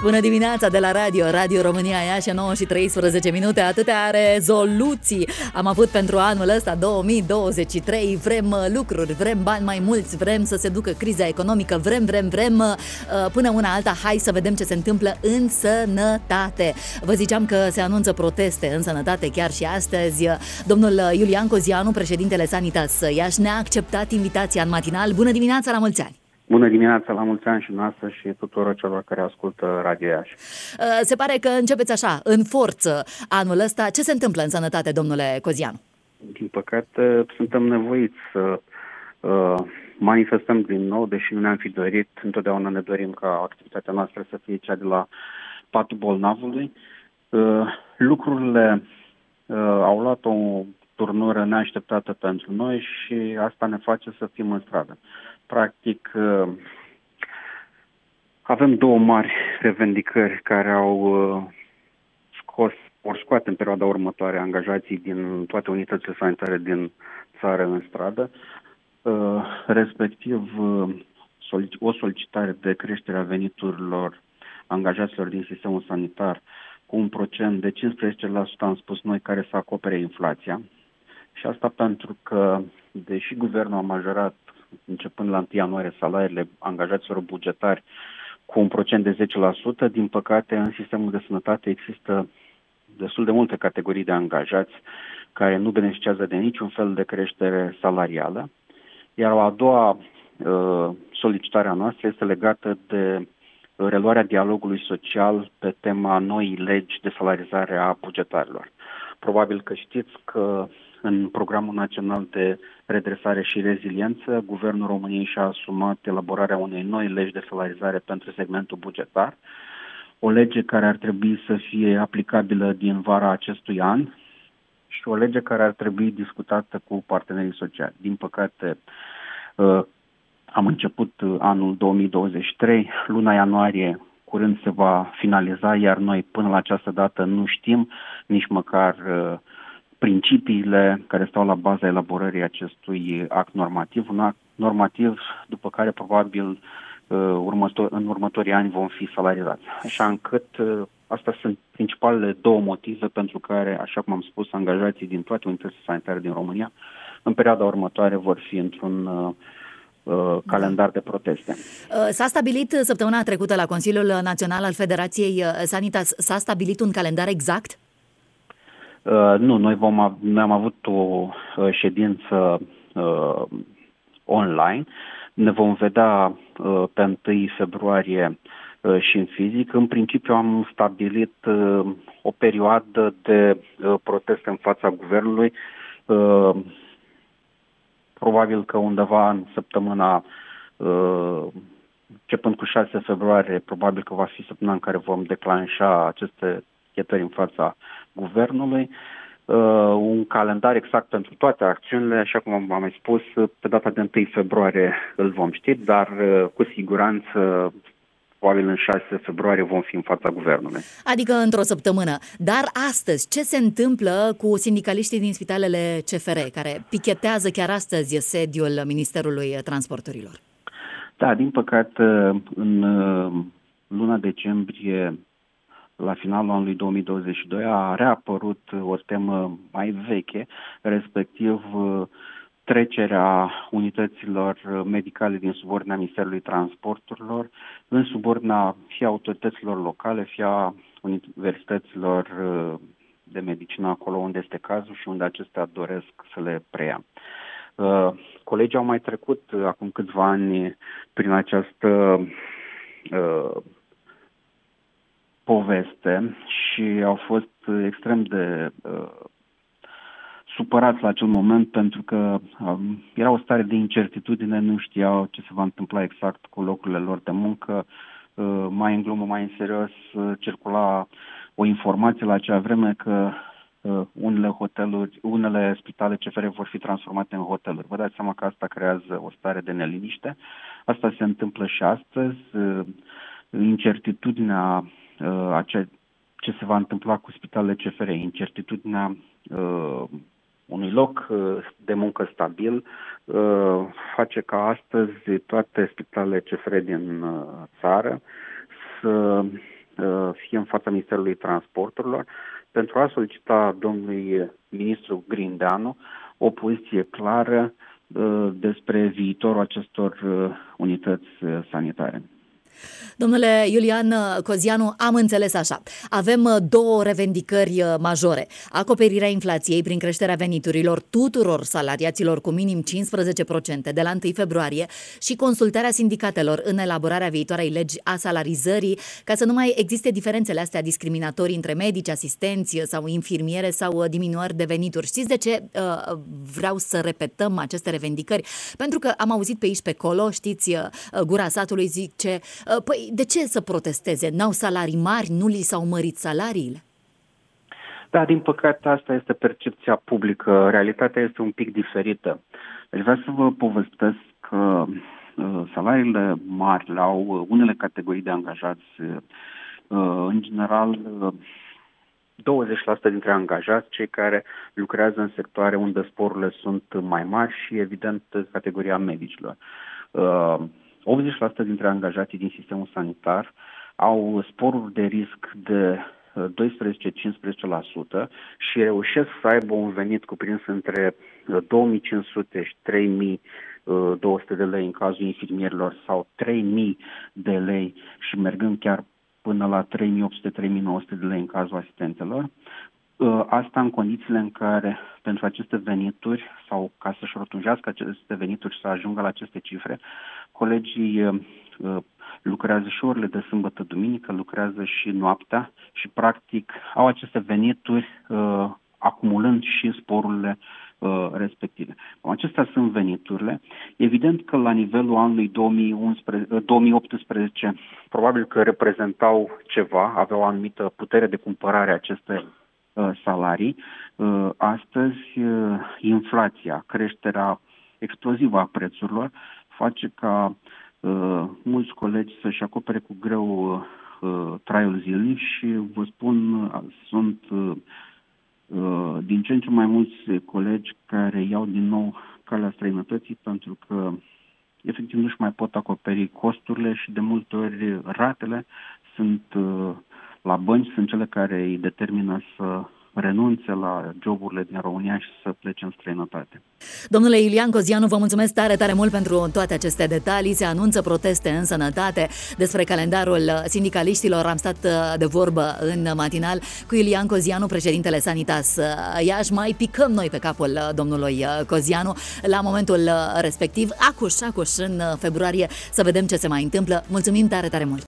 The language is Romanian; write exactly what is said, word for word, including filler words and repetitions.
Bună dimineața de la radio, Radio România Iași, nouă și treisprezece minute, atâtea rezoluții am avut pentru anul ăsta două mii douăzeci și trei. Vrem lucruri, vrem bani mai mulți, vrem să se ducă criza economică, vrem, vrem, vrem, până una alta, hai să vedem ce se întâmplă în sănătate. Vă ziceam că se anunță proteste în sănătate chiar și astăzi. Domnul Iulian Cozianu, președintele Sanitas Iași, ne-a acceptat invitația în matinal. Bună dimineața, la mulți ani! Bună dimineața, la mulți ani și noastră și tuturor celor care ascultă Radio Iași. Se pare că începeți așa, în forță, anul ăsta. Ce se întâmplă în sănătate, domnule Cozianu? Din păcate, suntem nevoiți să uh, manifestăm din nou, deși nu ne-am fi dorit. Întotdeauna ne dorim ca activitatea noastră să fie cea de la patul bolnavului. Uh, lucrurile uh, au luat o turnură neașteptată pentru noi și asta ne face să fim în stradă. Practic, avem două mari revendicări care au scos, ori scoate în perioada următoare angajații din toate unitățile sanitare din țară în stradă, respectiv o solicitare de creștere a veniturilor angajaților din sistemul sanitar cu un procent de cincisprezece la sută, am spus noi, care să acopere inflația. Și asta pentru că, deși guvernul a majorat începând la întâi ianuarie salariile angajaților bugetari cu un procent de zece la sută, din păcate în sistemul de sănătate există destul de multe categorii de angajați care nu beneficiază de niciun fel de creștere salarială. Iar o a doua uh, solicitare a noastră este legată de reluarea dialogului social pe tema noii legi de salarizare a bugetarilor. Probabil că știți că în Programul Național de Redresare și Reziliență, Guvernul României și-a asumat elaborarea unei noi legi de salarizare pentru segmentul bugetar, o lege care ar trebui să fie aplicabilă din vara acestui an și o lege care ar trebui discutată cu partenerii sociali. Din păcate, am început anul două mii douăzeci și trei, luna ianuarie curând se va finaliza, iar noi până la această dată nu știm nici măcar principiile care stau la baza elaborării acestui act normativ, un act normativ după care probabil următor, în următorii ani vom fi salarizați. Așa încât astea sunt principalele două motive pentru care, așa cum am spus, angajații din toate unitățile sanitare din România în perioada următoare vor fi într-un uh, calendar de proteste. S-a stabilit săptămâna trecută la Consiliul Național al Federației Sanitas, s-a stabilit un calendar exact? Uh, nu, noi, vom, noi am avut o uh, ședință uh, online. Ne vom vedea uh, pe întâi februarie uh, și în fizic. În principiu am stabilit uh, o perioadă de uh, proteste în fața guvernului. Uh, probabil că undeva în săptămâna uh, începând cu șase februarie, probabil că va fi săptămâna în care vom declanșa aceste chetări în fața guvernului, uh, un calendar exact pentru toate acțiunile, așa cum am mai spus, pe data de întâi februarie îl vom ști, dar uh, cu siguranță probabil în șase februarie vom fi în fața guvernului. Adică într-o săptămână. Dar astăzi, ce se întâmplă cu sindicaliștii din spitalele C F R, care pichetează chiar astăzi sediul Ministerului Transporturilor? Da, din păcate, în luna decembrie, la finalul anului două mii douăzeci și doi, a reapărut o temă mai veche, respectiv trecerea unităților medicale din subordinea Ministerului Transporturilor în subordinea fie autorităților locale, fie a universităților de medicină acolo unde este cazul și unde acestea doresc să le preia. Colegii au mai trecut acum câțiva ani prin această uh, poveste și au fost extrem de uh, supărați la acel moment pentru că um, era o stare de incertitudine, nu știau ce se va întâmpla exact cu locurile lor de muncă. Uh, mai în glumă, mai în serios, uh, circula o informație la acea vreme că uh, unele hoteluri, unele spitale C F R vor fi transformate în hoteluri. Vă dați seama că asta creează o stare de neliniște. Asta se întâmplă și astăzi. Uh, incertitudinea uh, acea, ce se va întâmpla cu spitalele C F R, incertitudinea uh, unui loc de muncă stabil face ca astăzi toate spitalele C F R din țară să fie în fața Ministerului Transporturilor, pentru a solicita domnului ministru Grindeanu o poziție clară despre viitorul acestor unități sanitare. Domnule Iulian Cozianu, am înțeles așa. Avem două revendicări majore. Acoperirea inflației prin creșterea veniturilor tuturor salariaților cu minim cincisprezece la sută de la întâi februarie și consultarea sindicatelor în elaborarea viitoarei legi a salarizării, ca să nu mai existe diferențele astea discriminatorii între medici, asistenți sau infirmiere sau diminuări de venituri. Știți de ce uh, vreau să repetăm aceste revendicări? Pentru că am auzit pe aici pe acolo, știți, uh, gura satului zice, uh, păi de ce să protesteze? N-au salarii mari? Nu li s-au mărit salariile? Da, din păcate asta este percepția publică. Realitatea este un pic diferită. Deci vreau să vă povestesc că uh, salariile mari la unele categorii de angajați, uh, în general, uh, douăzeci la sută dintre angajați, cei care lucrează în sectoare unde sporurile sunt mai mari și, evident, categoria medicilor. Uh, optzeci la sută dintre angajații din sistemul sanitar au sporuri de risc de doisprezece-cincisprezece la sută și reușesc să aibă un venit cuprins între două mii cinci sute și trei mii două sute de lei în cazul infirmierilor sau trei mii de lei și mergând chiar până la trei mii opt sute - trei mii nouă sute de lei în cazul asistentelor. Asta în condițiile în care pentru aceste venituri sau ca să-și rotunjească aceste venituri și să ajungă la aceste cifre, colegii uh, lucrează și orele de sâmbătă, duminică, lucrează și noaptea și practic au aceste venituri uh, acumulând și sporurile uh, respective. Acestea sunt veniturile. Evident că la nivelul anului două mii unsprezece, două mii optsprezece probabil că reprezentau ceva, aveau o anumită putere de cumpărare aceste salarii. Astăzi, inflația, creșterea explozivă a prețurilor face ca uh, mulți colegi să-și acopere cu greu uh, traiul zilnic și vă spun, sunt uh, din ce în ce mai mulți colegi care iau din nou calea străinătății pentru că efectiv nu-și mai pot acoperi costurile și de multe ori ratele sunt uh, la bănci, sunt cele care îi determină să renunțe la joburile din România și să plece în străinătate. Domnule Iulian Cozianu, vă mulțumesc tare, tare mult pentru toate aceste detalii. Se anunță proteste în sănătate. Despre calendarul sindicaliștilor am stat de vorbă în matinal cu Iulian Cozianu, președintele Sanitas Iași. Mai picăm noi pe capul domnului Cozianu la momentul respectiv. Acuș, acuș, în februarie, să vedem ce se mai întâmplă. Mulțumim tare, tare mult!